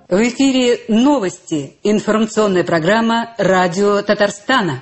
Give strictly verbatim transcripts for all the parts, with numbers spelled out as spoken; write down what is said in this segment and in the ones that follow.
В эфире новости. Информационная программа «Радио Татарстана».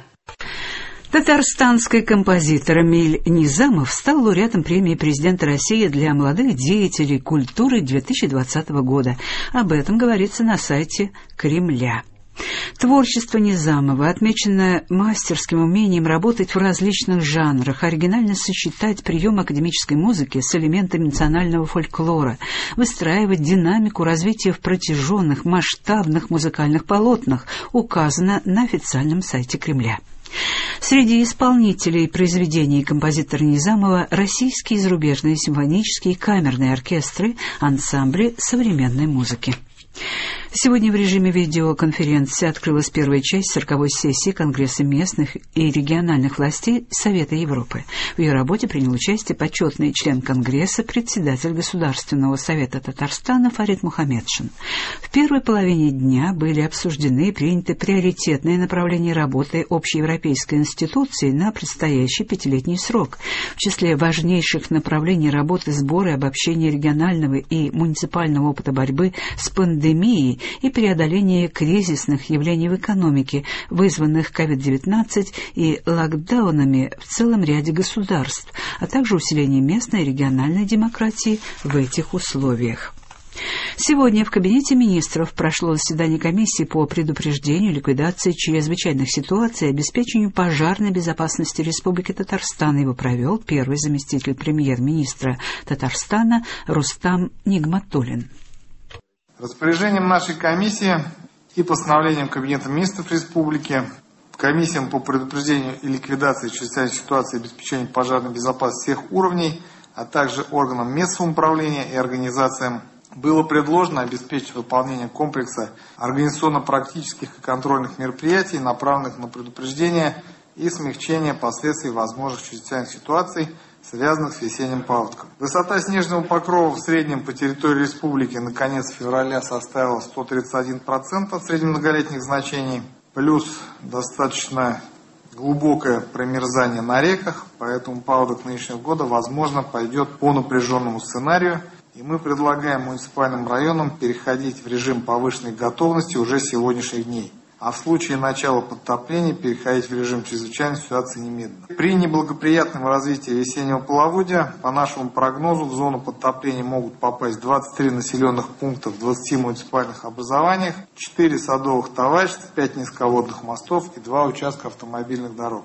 Татарстанский композитор Эмиль Низамов стал лауреатом премии президента России для молодых деятелей культуры две тысячи двадцатого года. Об этом говорится на сайте Кремля. Творчество Низамова отмечено мастерским умением работать в различных жанрах, оригинально сочетать прием академической музыки с элементами национального фольклора, выстраивать динамику развития в протяженных, масштабных музыкальных полотнах, указано на официальном сайте Кремля. Среди исполнителей произведений композитора Низамова российские и зарубежные симфонические и камерные оркестры, ансамбли современной музыки. Сегодня в режиме видеоконференции открылась первая часть сороковой сессии Конгресса местных и региональных властей Совета Европы. В ее работе принял участие почетный член Конгресса, председатель Государственного совета Татарстана Фарид Мухаммедшин. В первой половине дня были обсуждены и приняты приоритетные направления работы общеевропейской институции на предстоящий пятилетний срок. В числе важнейших направлений работы сбора и обобщения регионального и муниципального опыта борьбы с пандемией и преодоление кризисных явлений в экономике, вызванных ковид девятнадцать и локдаунами в целом ряде государств, а также усиление местной и региональной демократии в этих условиях. Сегодня в Кабинете министров прошло заседание комиссии по предупреждению и ликвидации чрезвычайных ситуаций и обеспечению пожарной безопасности Республики Татарстан. Его провел первый заместитель премьер-министра Татарстана Рустам Нигматуллин. Распоряжением нашей комиссии и постановлением Кабинета министров Республики комиссиям по предупреждению и ликвидации чрезвычайных ситуаций и обеспечению пожарной безопасности всех уровней, а также органам местного управления и организациям было предложено обеспечить выполнение комплекса организационно-практических и контрольных мероприятий, направленных на предупреждение и смягчение последствий возможных чрезвычайных ситуаций, связанных с весенним паводком. Высота снежного покрова в среднем по территории республики на конец февраля составила сто тридцать один процент от среднемноголетних значений, плюс достаточно глубокое промерзание на реках, поэтому паводок нынешнего года, возможно, пойдет по напряженному сценарию, и мы предлагаем муниципальным районам переходить в режим повышенной готовности уже с сегодняшних дней, а в случае начала подтопления переходить в режим чрезвычайной ситуации немедленно. При неблагоприятном развитии весеннего половодья, по нашему прогнозу, в зону подтопления могут попасть двадцать три населенных пункта в двадцати муниципальных образованиях, четыре садовых товарищества, пять низководных мостов и два участка автомобильных дорог.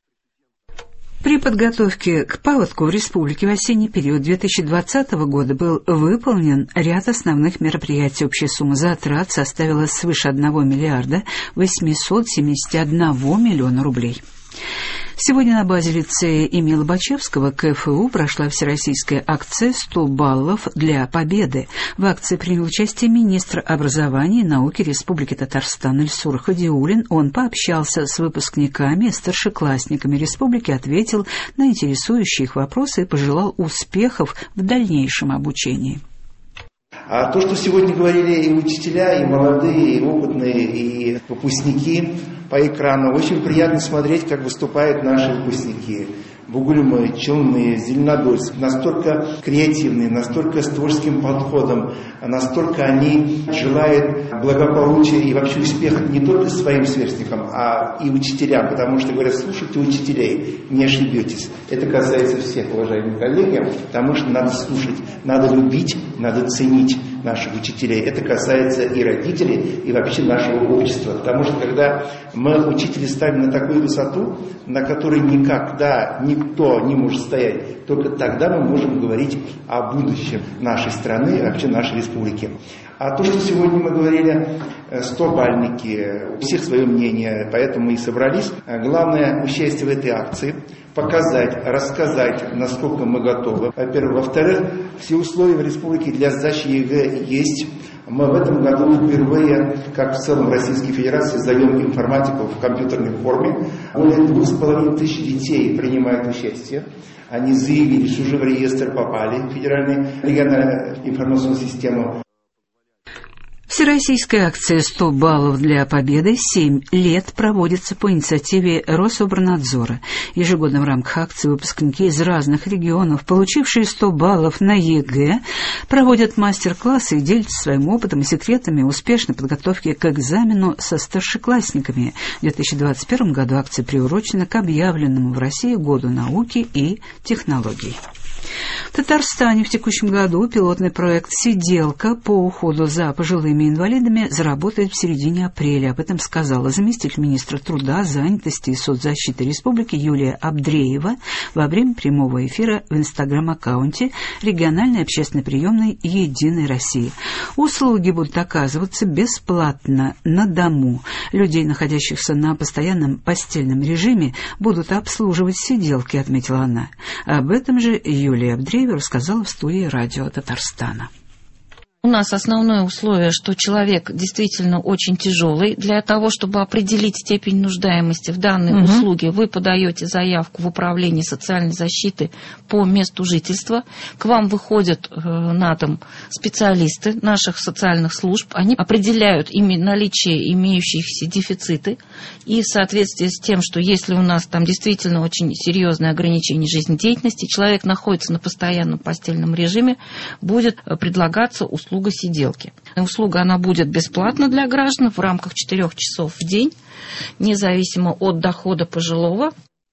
При подготовке к паводку в республике в осенний период две тысячи двадцатого года был выполнен ряд основных мероприятий. Общая сумма затрат составила свыше одного миллиарда восемьсот семьдесят один миллиона рублей. Сегодня на базе лицея имени Лобачевского КФУ прошла всероссийская акция «сто баллов для победы». В акции принял участие министр образования и науки Республики Татарстан Ильсур Хадиуллин. Он пообщался с выпускниками и старшеклассниками республики, ответил на интересующие их вопросы и пожелал успехов в дальнейшем обучении. А то, что сегодня говорили и учителя, и молодые, и опытные, и выпускники по экрану, очень приятно смотреть, как выступают наши выпускники. Бугульмы, Челны, Зеленодольск, настолько креативные, настолько с творческим подходом, настолько они желают благополучия и вообще успеха не только своим сверстникам, а и учителям, потому что говорят, слушайте учителей, не ошибетесь. Это касается всех, уважаемые коллеги, потому что надо слушать, надо любить, надо ценить наших учителей. Это касается и родителей, и вообще нашего общества. Потому что когда мы учителей ставим на такую высоту, на которой никогда никто не может стоять, только тогда мы можем говорить о будущем нашей страны и вообще нашей республики. А то, что сегодня мы говорили, стобальники, у всех свое мнение, поэтому мы и собрались. Главное участие в этой акции, показать, рассказать, насколько мы готовы. Во-первых. Во-вторых, все условия в республике для сдачи ЕГЭ есть. Мы в этом году впервые, как в целом в Российской Федерации, сдаем информатику в компьютерной форме. Более двух с половиной тысяч детей принимают участие. Они заявили, что уже в реестр попали, в федеральную региональную информационную систему. Всероссийская акция «сто баллов для победы» семь лет проводится по инициативе Рособорнадзора. Ежегодно в рамках акции выпускники из разных регионов, получившие сто баллов на ЕГЭ, проводят мастер-классы и делятся своим опытом и секретами успешной подготовки к экзамену со старшеклассниками. В две тысячи двадцать первом году акция приурочена к объявленному в России году науки и технологий. В Татарстане в текущем году пилотный проект «Сиделка» по уходу за пожилыми инвалидами заработает в середине апреля. Об этом сказала заместитель министра труда, занятости и соцзащиты республики Юлия Абдреева во время прямого эфира в инстаграм-аккаунте региональной общественной приемной «Единой России». Услуги будут оказываться бесплатно на дому. Людей, находящихся на постоянном постельном режиме, будут обслуживать сиделки, отметила она. Об этом же Юлия Абдреева рассказала в студии радио Татарстана. У нас основное условие, что человек действительно очень тяжелый. Для того, чтобы определить степень нуждаемости в данной угу. услуге, вы подаете заявку в управление социальной защиты по месту жительства. К вам выходят э, на дом специалисты наших социальных служб. Они определяют ими наличие имеющихся дефициты. И в соответствии с тем, что если у нас там действительно очень серьезное ограничение жизнедеятельности, человек находится на постоянном постельном режиме, будет предлагаться услуга услуга сиделки. Услуга она будет бесплатна для граждан в рамках четырех часов в день, независимо от дохода пожилого.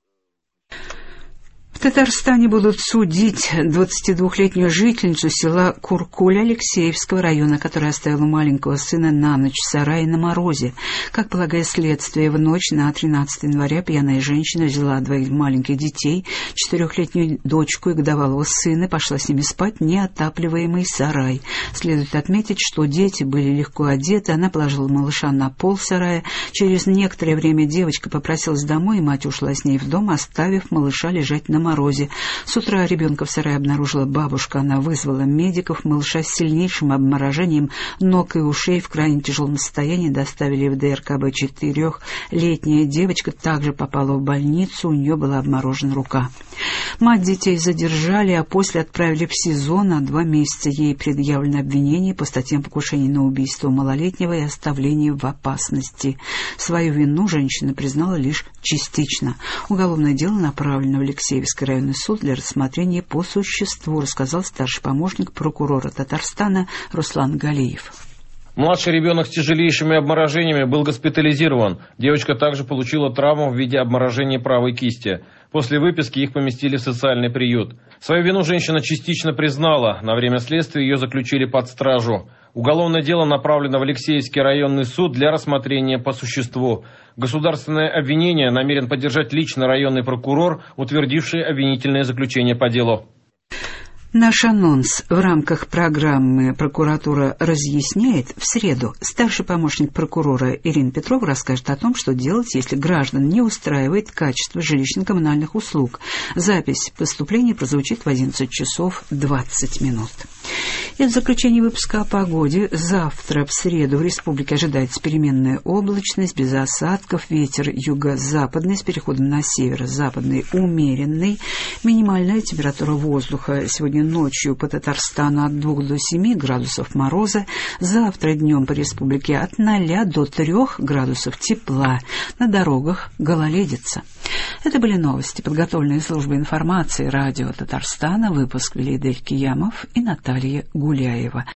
В Татарстане будут судить двадцатидвухлетнюю жительницу села Куркуль Алексеевского района, которая оставила маленького сына на ночь в сарае на морозе. Как полагает следствие, в ночь на тринадцатое января пьяная женщина взяла двоих маленьких детей, четырехлетнюю дочку и годовалого сына, пошла с ними спать в неотапливаемый сарай. Следует отметить, что дети были легко одеты, она положила малыша на пол сарая. Через некоторое время девочка попросилась домой, и мать ушла с ней в дом, оставив малыша лежать на морозе. морозе. С утра ребенка в сарае обнаружила бабушка. Она вызвала медиков. Малыша с сильнейшим обморожением ног и ушей в крайне тяжелом состоянии доставили в ДРКБ. Четырехлетняя девочка также попала в больницу. У нее была обморожена рука. Мать детей задержали, а после отправили в СИЗО на два месяца. Ей предъявлено обвинение по статьям покушения на убийство малолетнего и оставление в опасности. Свою вину женщина признала лишь частично. Уголовное дело направлено в Алексеевский районный суд для рассмотрения по существу, рассказал старший помощник прокурора Татарстана Руслан Галиев. Младший ребенок с тяжелейшими обморожениями был госпитализирован. Девочка также получила травму в виде обморожения правой кисти. После выписки их поместили в социальный приют. Свою вину женщина частично признала. На время следствия ее заключили под стражу. Уголовное дело направлено в Алексеевский районный суд для рассмотрения по существу. Государственное обвинение намерен поддержать лично районный прокурор, утвердивший обвинительное заключение по делу. Наш анонс в рамках программы «Прокуратура разъясняет» в среду старший помощник прокурора Ирина Петрова расскажет о том, что делать, если граждан не устраивает качество жилищно-коммунальных услуг. Запись поступления прозвучит в одиннадцать часов двадцать минут. И в заключение выпуска о погоде. Завтра, в среду, в республике ожидается переменная облачность, без осадков, ветер юго-западный с переходом на северо-западный умеренный. Минимальная температура воздуха сегодня ночью по Татарстану от двух до семи градусов мороза. Завтра днем по республике от ноля до трех градусов тепла. На дорогах гололедица. Это были новости, подготовленные службой информации радио Татарстана. Выпуск вели Идель Киямов и Наталья Гуляева.